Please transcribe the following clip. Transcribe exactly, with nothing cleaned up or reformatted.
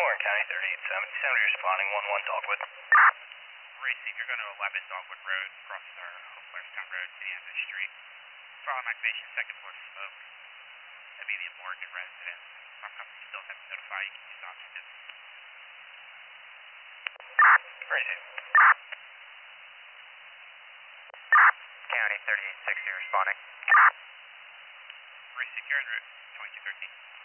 Warren County thirty-eight seventy-seven, responding one one Dogwood. Receive, you're going to eleven Dogwood Road, crossing our Clarkstown Road, Indiana Street. File activation, second floor smoke. Amelia Morgan residence. Our company still has to notify you can use oxygen. Receive. County thirty-eight sixty, responding. Receive, you're en route, twenty-two thirteen.